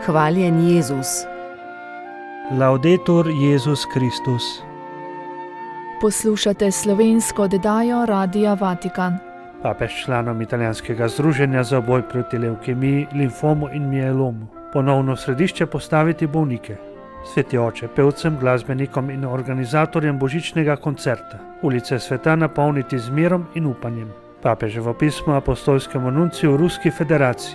Hvaljen Jezus. Laudetur Jezus Kristus. Poslušate slovensko oddajo Radia Vatikan. Papež članom italijanskega združenja za boj proti levkemiji, limfomu in mielomu ponovno v središče postaviti bolnike. Sveti oče, pevcem, glasbenikom in organizatorjem božičnega koncerta ulice sveta napolniti z mirom in upanjem. Papeževo pismo apostolskemu nunciju v Ruski federaciji,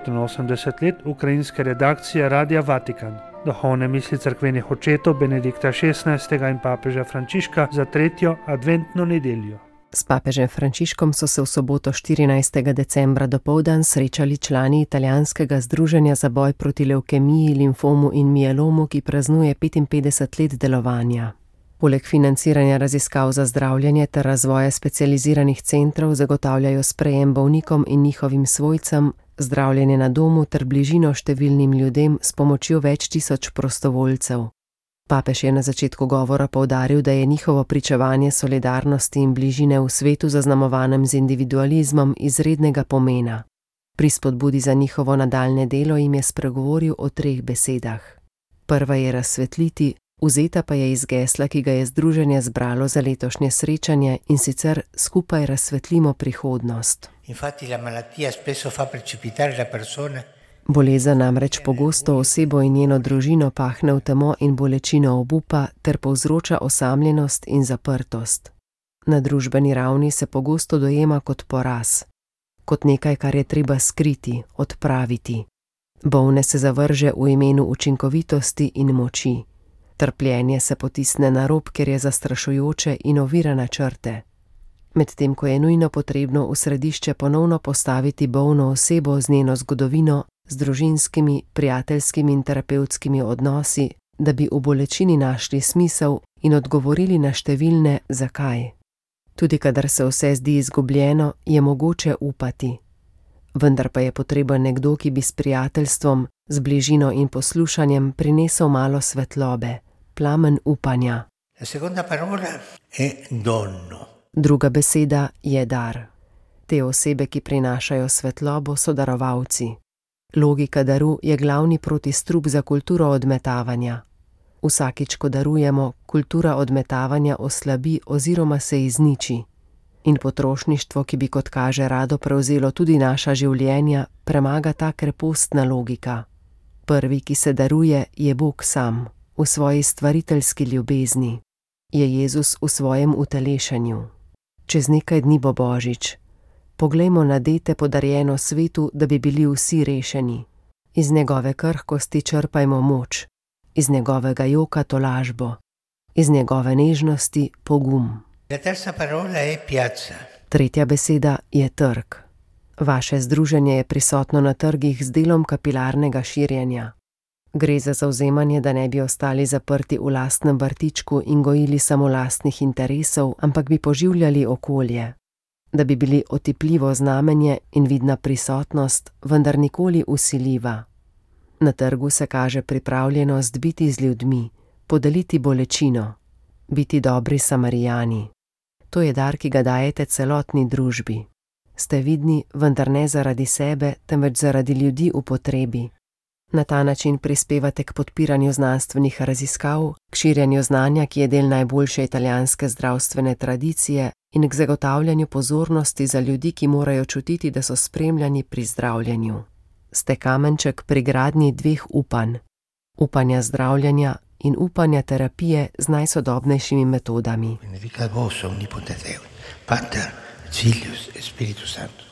85 let ukrajinske redakcije Radia Vatikan, duhovne misli cerkvenih očetov Benedikta XVI. In papeža Frančiška za 3. adventno nedeljo. S papežem Frančiškom so se v soboto 14. decembra dopoldan srečali člani italijanskega združenja za boj proti levkemiji, limfomu in mielomu, ki praznuje 55 let delovanja. Poleg financiranja raziskav za zdravljenje ter razvoja specializiranih centrov zagotavljajo sprejem bolnikom in njihovim svojcem, zdravljenje na domu ter bližino številnim ljudem s pomočjo več tisoč prostovoljcev. Papež je na začetku govora poudaril, da je njihovo pričevanje solidarnosti in bližine v svetu zaznamovanem z individualizmom izrednega pomena. Pri spodbudi za njihovo nadaljne delo jim je spregovoril o 3 besedah. Prva je razsvetliti, vzeta pa je iz gesla, ki ga je združenje zbralo za letošnje srečanje, in sicer skupaj razsvetlimo prihodnost. Infatti la malattia spesso fa precipitare la persona. Bolezen namreč pogosto osebo in njeno družino pahne v temo in bolečino obupa ter povzroča osamljenost in zaprtost. Na družbeni ravni se pogosto dojema kot poraz, kot nekaj, kar je treba skriti, odpraviti. Bolne se zavrže v imenu učinkovitosti in moči. Trpljenje se potisne na rob, ker je zastrašujoče in ovira načrte. Medtem ko je nujno potrebno v središče ponovno postaviti bolno osebo z njeno zgodovino, z družinskimi, prijateljskimi in terapevtskimi odnosi, da bi v bolečini našli smisel in odgovorili na številne zakaj. Tudi kadar se vse zdi izgubljeno, je mogoče upati. Vendar pa je potreben nekdo, ki bi s prijateljstvom, z bližino in poslušanjem prinesel malo svetlobe, plamen upanja. La seconda parola è dono. Druga beseda je dar. Te osebe, ki prinašajo svetlobo, so darovalci. Logika daru je glavni protistrup za kulturo odmetavanja. Vsakič, ko darujemo, kultura odmetavanja oslabi oziroma se izniči. In potrošništvo, ki bi kot kaže rado prevzelo tudi naša življenja, premaga ta krepostna logika. Prvi, ki se daruje, je Bog sam, v svoji stvariteljski ljubezni. Je Jezus v svojem utelešenju. Čez nekaj dni bo Božič. Poglejmo na dete podarjeno svetu, da bi bili vsi rešeni. Iz njegove krhkosti črpajmo moč, iz njegovega joka tolažbo, iz njegove nežnosti pogum. La terza parola è piazza. Tretja beseda je trg. Vaše združenje je prisotno na trgih z delom kapilarnega širjenja. Gre za zavzemanje, da ne bi ostali zaprti v lastnem vrtičku in gojili samo lastnih interesov, ampak bi poživljali okolje. Da bi bili otipljivo znamenje in vidna prisotnost, vendar nikoli vsiljiva. Na trgu se kaže pripravljenost biti z ljudmi, podeliti bolečino, biti dobri Samarijani. To je dar, ki ga dajete celotni družbi. Ste vidni, vendar ne zaradi sebe, temveč zaradi ljudi v potrebi. Na ta način prispevate k podpiranju znanstvenih raziskav, k širjenju znanja, ki je del najboljše italijanske zdravstvene tradicije, in k zagotavljanju pozornosti za ljudi, ki morajo čutiti, da so spremljani pri zdravljenju. Ste kamenček pri gradnji 2 upanj. Upanja zdravljenja in upanja terapije z najsodobnejšimi metodami. Benedicat vos omnipotens Deus, Pater, Filius et Spiritus Sanctus.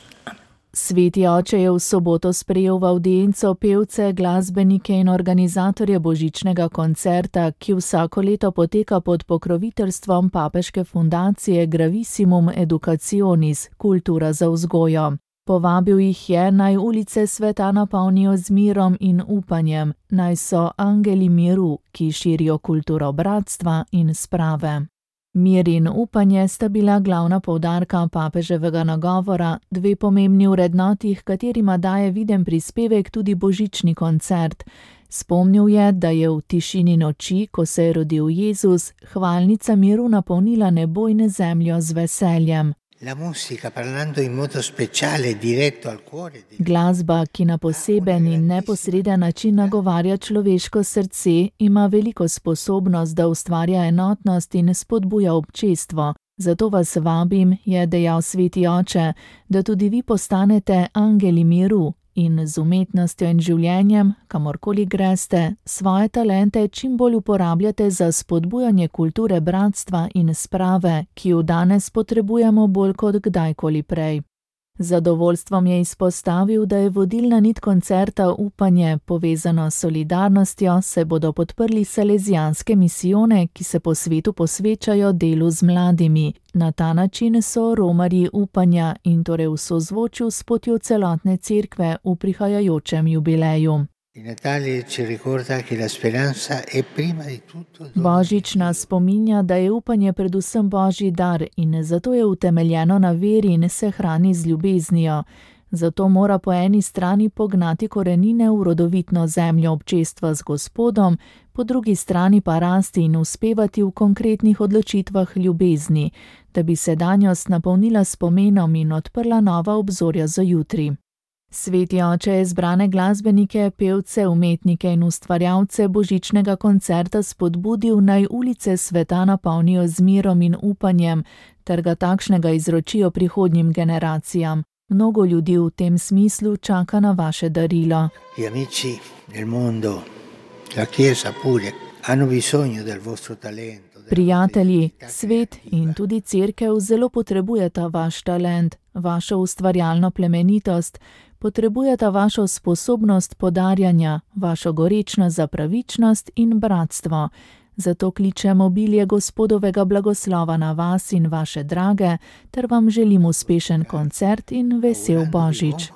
Sveti oče je v soboto sprejel v avdienco pevce, glasbenike in organizatorje božičnega koncerta, ki vsako leto poteka pod pokroviteljstvom papeške fundacije Gravissimum Educationis, kultura za vzgojo. Povabil jih je, naj ulice sveta napolnijo z mirom in upanjem, naj so angeli miru, ki širijo kulturo bratstva in sprave. Mir in upanje sta bila glavna poudarka papeževega nagovora, 2 pomembni vrednoti, katerima daje viden prispevek tudi božični koncert. Spomnil je, da je v tišini noči, ko se je rodil Jezus, hvalnica miru napolnila nebo in zemljo z veseljem. Glasba, ki na poseben in neposreden način nagovarja človeško srce, ima veliko sposobnost, da ustvarja enotnost in spodbuja občestvo. Zato vas vabim, je dejal Sveti oče, da tudi vi postanete angeli miru in z umetnostjo in življenjem, kamorkoli greste, svoje talente čim bolj uporabljate za spodbujanje kulture bratstva in sprave, ki jo danes potrebujemo bolj kot kdajkoli prej. Z zadovoljstvom je izpostavil, da je vodilna nit koncerta upanje, povezano s solidarnostjo, se bodo podprli salezijanske misijone, ki se po svetu posvečajo delu z mladimi. Na ta način so romarji upanja in torej v sozvočju s potjo celotne cerkve v prihajajočem jubileju. Božič nas spominja, da je upanje predvsem božji dar in zato je utemeljeno na veri in se hrani z ljubeznijo. Zato mora po eni strani pognati korenine v rodovitno zemljo občestva z Gospodom, po drugi strani pa rasti in uspevati v konkretnih odločitvah ljubezni, da bi sedanjost napolnila s pomenom in odprla nova obzorja za jutri. Sveti oče je zbrane glasbenike, pevce, umetnike in ustvarjalce božičnega koncerta spodbudil, naj ulice sveta napolnijo z mirom in upanjem, ter ga takšnega izročijo prihodnjim generacijam. Mnogo ljudi v tem smislu čaka na vaše darilo. Prijatelji, svet in tudi cerkev zelo potrebujeta vaš talent, vašo ustvarjalno plemenitost, potrebujeta vašo sposobnost podarjanja, vašo gorečnost za pravičnost in bratstvo. Zato kličem obilje Gospodovega blagoslova na vas in vaše drage, ter vam želim uspešen koncert in vesel Božič.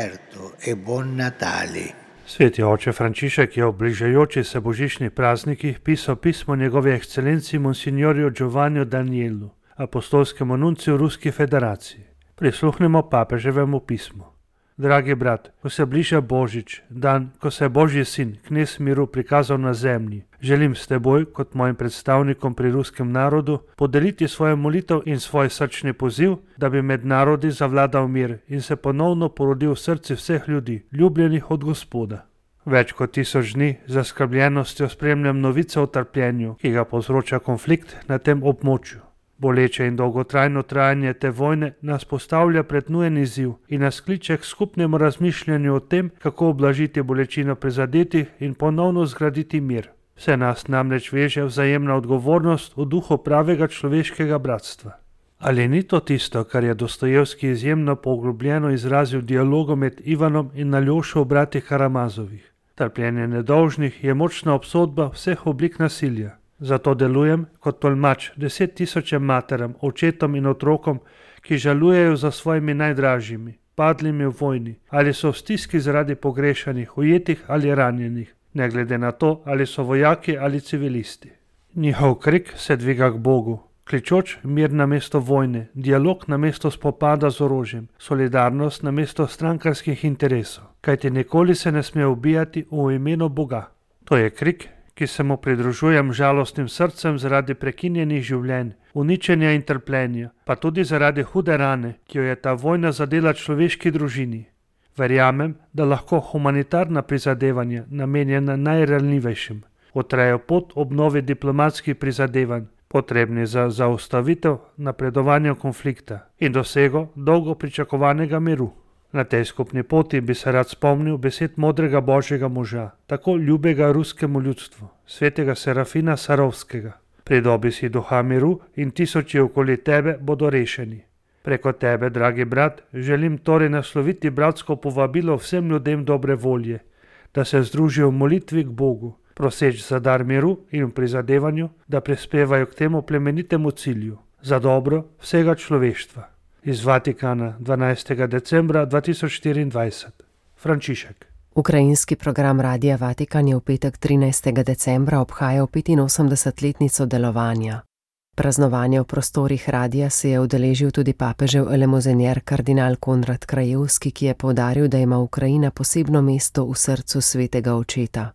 Sveti oče Frančišek je ob bližajoči se božičnih praznikih pisal pismo njegove ekscelenci Monsignorju Giovanniu Danielu, apostolskemu nunciju Ruski federaciji. Prisluhnemo papeževemu pismu. Dragi brat, ko se bliža Božič, dan, ko se je Božji sin, knez miru, prikazal na zemlji, želim s teboj, kot mojim predstavnikom pri ruskem narodu, podeliti svojo molitev in svoj srčni poziv, da bi med narodi zavladal mir in se ponovno porodil v srci vseh ljudi, ljubljenih od Gospoda. Več kot 1000 dni z zaskrbljenostjo spremljam novice o trpljenju, ki ga povzroča konflikt na tem območju. Boleče in dolgotrajno trajanje te vojne nas postavlja pred nujen izziv in nas kliče k skupnemu razmišljanju o tem, kako ublažiti bolečino prizadetih in ponovno zgraditi mir. Vse nas namreč veže vzajemna odgovornost v duhu pravega človeškega bratstva. Ali ni to tisto, kar je Dostojevski izjemno poglobljeno izrazil v dialogu med Ivanom in Aljošo v bratih Karamazovih? Trpljenje nedolžnih je močna obsodba vseh oblik nasilja. Zato delujem kot tolmač 10 000 materam, očetom in otrokom, ki žalujejo za svojimi najdražjimi, padlimi v vojni, ali so v stiski zaradi pogrešanih, ujetih ali ranjenih, ne glede na to, ali so vojaki ali civilisti. Njihov krik se dviga k Bogu, kličoč mir namesto vojne, dialog namesto spopada z orožjem, solidarnost namesto strankarskih interesov, kajti nikoli se ne sme ubijati v imenu Boga. To je krik, ki se mu pridružujem žalostnim srcem zaradi prekinjenih življenj, uničenja in trpljenja, pa tudi zaradi hude rane, ki jo je ta vojna zadela človeški družini. Verjamem, da lahko humanitarna prizadevanja, namenjena najranljivejšim, utrejo pot obnovi diplomatskih prizadevanj, potrebni za zaustavitev napredovanja konflikta in dosego dolgo pričakovanega miru. Na tej skupni poti bi se rad spomnil besed modrega božjega moža, tako ljubega ruskemu ljudstvu, svetega Serafina Sarovskega. Pridobi si duha miru in tisoči okoli tebe bodo rešeni. Preko tebe, dragi brat, želim torej nasloviti bratsko povabilo vsem ljudem dobre volje, da se združijo v molitvi k Bogu, proseč za dar miru in v prizadevanju, da prispevajo k temu plemenitemu cilju, za dobro vsega človeštva. Iz Vatikana 12. decembra 2024. Frančišek. Ukrajinski program Radia Vatikan je v petek 13. decembra obhajal 85-letnico delovanja. Praznovanje v prostorih radia se je udeležil tudi papežev elemozenier kardinal Konrad Krajewski, ki je poudaril, da ima Ukrajina posebno mesto v srcu svetega očeta.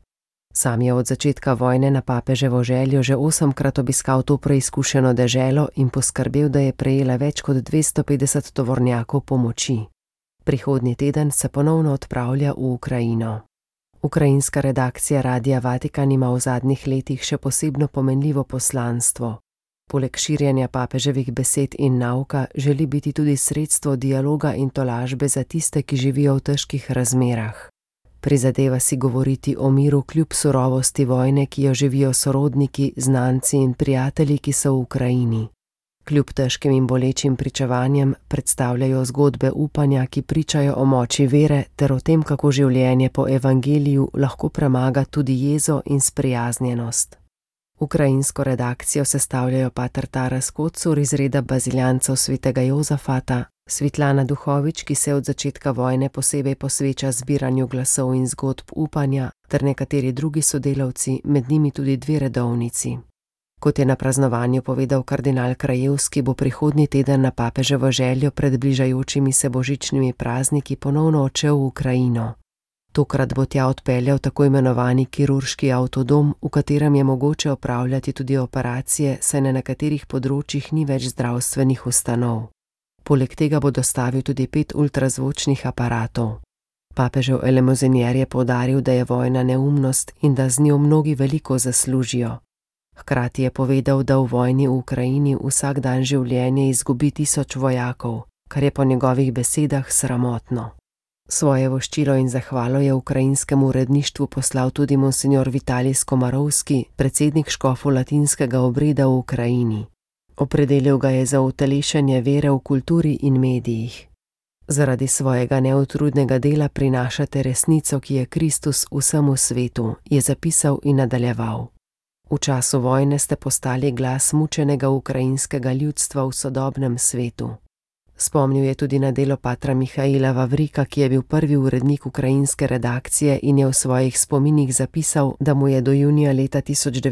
Sam je od začetka vojne na papeževo željo že 8-krat obiskal to preizkušeno deželo in poskrbel, da je prejela več kot 250 tovornjakov pomoči. Prihodnji teden se ponovno odpravlja v Ukrajino. Ukrajinska redakcija Radia Vatikan ima v zadnjih letih še posebno pomenljivo poslanstvo. Poleg širjenja papeževih besed in nauka želi biti tudi sredstvo dialoga in tolažbe za tiste, ki živijo v težkih razmerah. Prizadeva si govoriti o miru kljub surovosti vojne, ki jo živijo sorodniki, znanci in prijatelji, ki so v Ukrajini. Kljub težkim in bolečim pričevanjem predstavljajo zgodbe upanja, ki pričajo o moči vere ter o tem, kako življenje po evangeliju lahko premaga tudi jezo in sprijaznjenost. Ukrajinsko redakcijo sestavljajo pater Taras Kocur iz reda baziljancev svetega Jozafata, Svetlana Duhovič, ki se od začetka vojne posebej posveča zbiranju glasov in zgodb upanja, ter nekateri drugi sodelavci, med njimi tudi 2 redovnici. Kot je na praznovanju povedal kardinal Krajevski, bo prihodnji teden na papeževo željo pred bližajočimi se božičnimi prazniki ponovno odšel v Ukrajino. Tokrat bo tja odpeljal tako imenovani kirurški avtodom, v katerem je mogoče opravljati tudi operacije, saj na nekaterih področjih ni več zdravstvenih ustanov. Poleg tega bo dostavil tudi 5 ultrazvočnih aparatov. Papežev elemozinjer je poudaril, da je vojna neumnost in da z njo mnogi veliko zaslužijo. Hkrati je povedal, da v vojni v Ukrajini vsak dan življenje izgubi 1000 vojakov, kar je po njegovih besedah sramotno. Svoje voščilo in zahvalo je ukrajinskemu uredništvu poslal tudi monsignor Vitalij Skomarovski, predsednik škofov latinskega obreda v Ukrajini. Opredelil ga je za utelešenje vere v kulturi in medijih. Zaradi svojega neutrudnega dela prinašate resnico, ki je Kristus vsemu svetu, je zapisal in nadaljeval. V času vojne ste postali glas mučenega ukrajinskega ljudstva v sodobnem svetu. Spomnil je tudi na delo patra Mihaila Vavrika, ki je bil prvi urednik ukrajinske redakcije in je v svojih spominih zapisal, da mu je do junija leta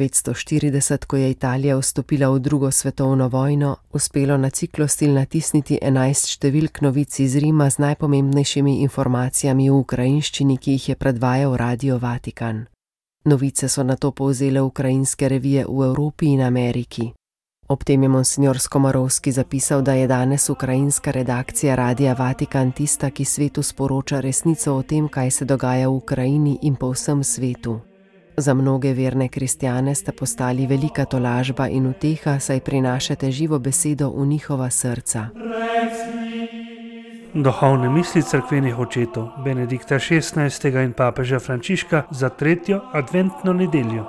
1940, ko je Italija vstopila v 2. svetovno vojno, uspelo na ciklostil natisniti 11 številk novic iz Rima z najpomembnejšimi informacijami v ukrajinščini, ki jih je predvajal Radio Vatikan. Novice so nato povzele ukrajinske revije v Evropi in Ameriki. Ob tem je monsignor Skomarovski zapisal, da je danes ukrajinska redakcija Radia Vatikan tista, ki svetu sporoča resnico o tem, kaj se dogaja v Ukrajini in po vsem svetu. Za mnoge verne kristjane sta postali velika tolažba in uteha, saj prinašate živo besedo v njihova srca. Duhovne misli cerkvenih očetov Benedikta XVI. In papeža Frančiška za 3. adventno nedeljo.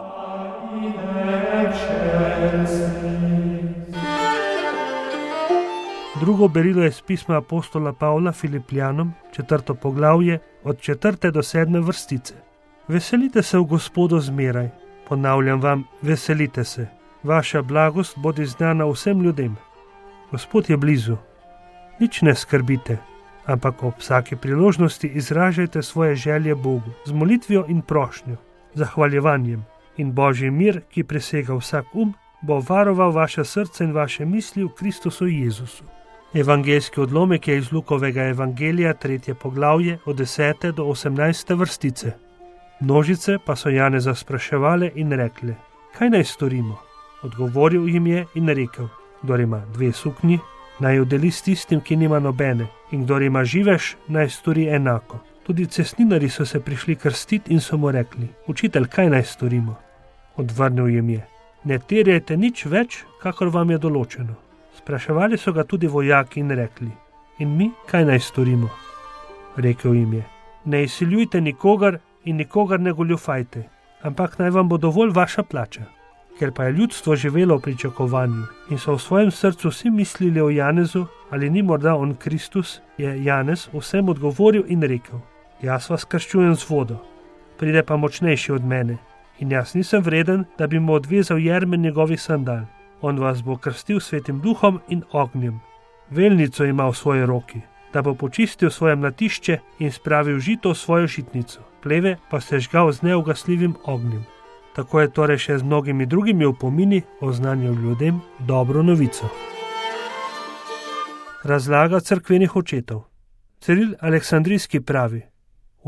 Drugo berilo je iz pisma apostola Pavla Filipljanom, 4. poglavje, od 4. do 7. vrstice. Veselite se v Gospodu zmeraj, ponavljam vam, veselite se. Vaša blagost bodi znana vsem ljudem. Gospod je blizu. Nič ne skrbite, ampak ob vsaki priložnosti izražajte svoje želje Bogu z molitvijo in prošnjo, zahvaljevanjem, in Božji mir, ki presega vsak bo varoval vaše srce in vaše misli v Kristusu Jezusu. Evangeljski odlomek je iz Lukovega evangelija, 3. poglavje, od 10. do 18. vrstice. Množice pa so Janeza spraševale in rekle: kaj naj storimo? Odgovoril jim je in rekel: kdor ima 2 suknji, naj jo deli s tistim, ki nima nobene, in kdor ima živež, naj stori enako. Tudi cestninarji so se prišli krstiti in so mu rekli: učitelj, kaj naj storimo? Odvrnil jim je: ne terjajte nič več, kakor vam je določeno. Spraševali so ga tudi vojaki in rekli: in mi, kaj naj storimo? Rekel jim je: ne izsiljujte nikogar in nikogar ne goljufajte, ampak naj vam bo dovolj vaša plača. Ker pa je ljudstvo živelo v pričakovanju in so v svojem srcu vsi mislili o Janezu, ali ni morda on Kristus, je Janez vsem odgovoril in rekel: jaz vas krščujem z vodo, pride pa močnejši od mene, in jaz nisem vreden, da bi mu odvezal jermen njegovih sandal. On vas bo krstil svetim duhom in ognjem. Velnico ima v svoji roki, da bo počistil svoje mlatišče in spravil žito v svojo žitnico, pleve pa sežgal z neugasljivim ognjem. Tako je torej še z mnogimi drugimi opomini oznanjal ljudem dobro novico. Razlaga cerkvenih očetov. Ciril Aleksandrijski pravi: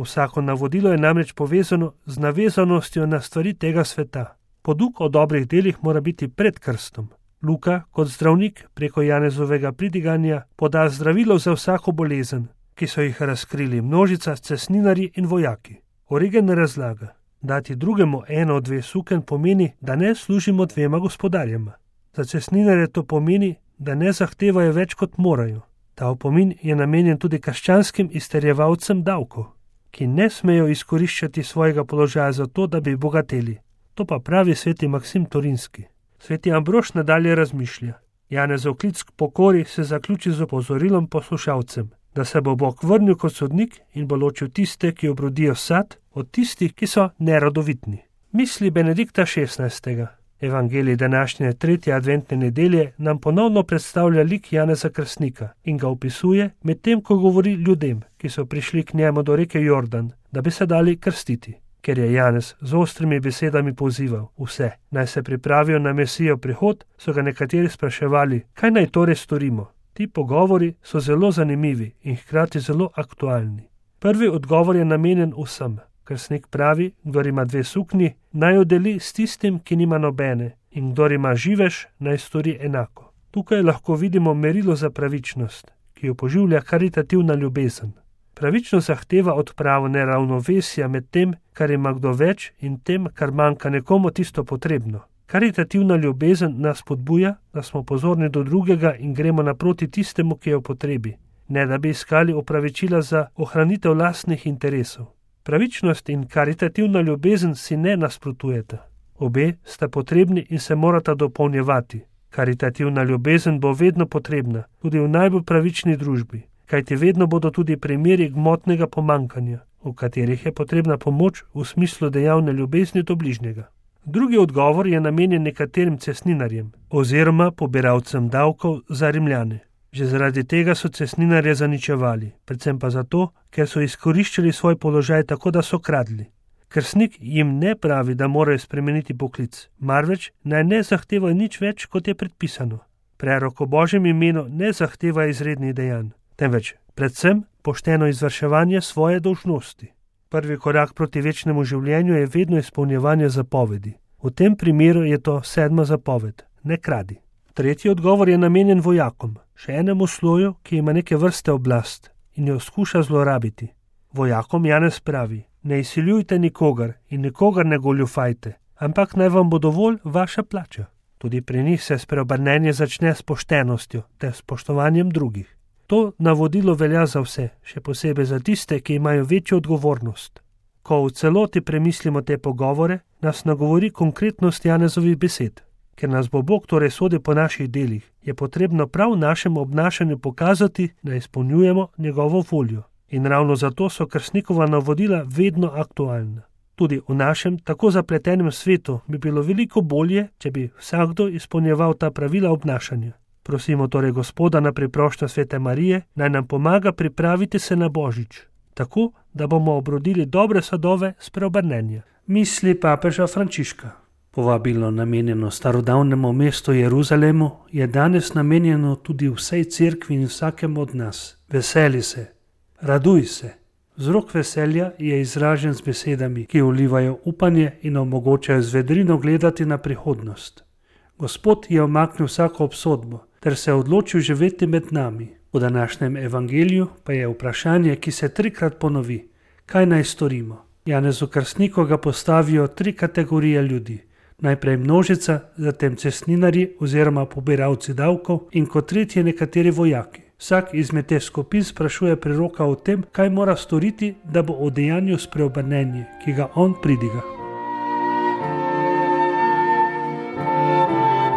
Vsako navodilo je namreč povezano z navezanostjo na stvari tega sveta. Poduk o dobrih delih mora biti pred krstom. Luka, kot zdravnik, preko Janezovega pridiganja poda zdravilo za vsako bolezen, ki so jih razkrili množica cestninarji in vojaki. Origen razlaga, dati drugemu eno od 2 suken pomeni, da ne služimo 2 gospodarjema. Za cestninarje to pomeni, da ne zahtevajo več, kot morajo. Ta opomin je namenjen tudi krščanskim izterjevalcem davkov, ki ne smejo izkoriščati svojega položaja za to, da bi bogateli. To pa pravi sveti Maksim Torinski. Sveti Ambrož nadalje razmišlja. Janezov klic k pokori se zaključi z opozorilom poslušalcem, da se bo Bog vrnil kot sodnik in bo ločil tiste, ki obrodijo sad, od tistih, ki so nerodovitni. Misli Benedikta XVI. Evangelij današnje 3. adventne nedelje nam ponovno predstavlja lik Janeza Krstnika in ga opisuje medtem, ko govori ljudem, ki so prišli k njemu do reke Jordan, da bi se dali krstiti. Ker je Janez z ostrimi besedami pozival vse, naj se pripravijo na Mesijev prihod, so ga nekateri spraševali, kaj naj torej storimo. Ti pogovori so zelo zanimivi in hkrati zelo aktualni. Prvi odgovor je namenjen vsem. Krstnik pravi, kdor ima 2 suknji, naj jo deli s tistim, ki nima nobene, in kdor ima živež, naj stori enako. Tukaj lahko vidimo merilo za pravičnost, ki jo poživlja karitativna ljubezen. Pravičnost zahteva odpravo neravnovesja med tem, kar ima kdo več, in tem, kar manjka nekomu tisto potrebno. Karitativna ljubezen nas spodbuja, da smo pozorni do drugega in gremo naproti tistemu, ki je v potrebi, ne da bi iskali opravičila za ohranitev lastnih interesov. Pravičnost in karitativna ljubezen si ne nasprotujeta. Obe sta potrebni in se morata dopolnjevati. Karitativna ljubezen bo vedno potrebna, tudi v najbolj pravični družbi, kajti vedno bodo tudi primeri gmotnega pomankanja, v katerih je potrebna pomoč v smislu dejavne ljubezni do bližnjega. Drugi odgovor je namenjen nekaterim cestninarjem oziroma pobiralcem davkov za Rimljane. Že zaradi tega so cestninarje zaničevali, predvsem pa zato, ker so izkoriščali svoj položaj tako, da so kradli. Krstnik jim ne pravi, da morajo spremeniti poklic, marveč naj ne zahtevajo nič več, kot je predpisano. Prerok o Božjem imenu ne zahteva izrednih dejanj, temveč predvsem pošteno izvrševanje svoje dolžnosti. Prvi korak proti večnemu življenju je vedno izpolnjevanje zapovedi. V tem primeru je to 7. zapoved, ne kradi. Tretji odgovor je namenjen vojakom, še enemu sloju, ki ima neke vrste oblast in jo skuša zlorabiti. Vojakom Janez pravi, ne izsiljujte nikogar in nikogar ne goljufajte, ampak naj vam bo dovolj vaša plača. Tudi pri njih se spreobrnenje začne s poštenostjo ter spoštovanjem drugih. To navodilo velja za vse, še posebej za tiste, ki imajo večjo odgovornost. Ko v celoti premislimo te pogovore, nas nagovori konkretnost Janezovih besed. Ker nas bo Bog torej sodil po naših delih, je potrebno prav v našem obnašanju pokazati, da izpolnjujemo njegovo voljo. In ravno zato so krstnikova navodila vedno aktualna. Tudi v našem tako zapletenem svetu bi bilo veliko bolje, če bi vsakdo izpolnjeval ta pravila obnašanja. Prosimo torej Gospoda na priprošnjo Svete Marije, naj nam pomaga pripraviti se na Božič, tako, da bomo obrodili dobre sadove spreobrnenja. Misli papeža Frančiška. Povabilo namenjeno starodavnemu mestu Jeruzalemu je danes namenjeno tudi vsej cerkvi in vsakemu od nas. Veseli se, raduj se. Vzrok veselja je izražen z besedami, ki vlivajo upanje in omogočajo z vedrino gledati na prihodnost. Gospod je omaknil vsako obsodbo ter se odločil živeti med nami. V današnjem evangeliju pa je vprašanje, ki se 3-krat ponovi. Kaj naj storimo? Janezu Krstniku ga postavijo 3 kategorije ljudi. Najprej množica, zatem cestninarji oziroma pobiralci davkov in kot tretji nekateri vojaki. Vsak izmed teh skupin sprašuje preroka o tem, kaj mora storiti, da bo udejanjil spreobrnenje, ki ga on pridiga.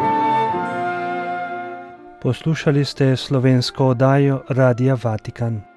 Poslušali ste slovensko oddajo Radia Vatikan.